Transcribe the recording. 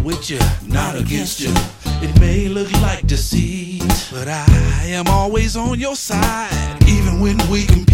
with you, not against you. It may look like deceit, but I am always on your side, even when we compete.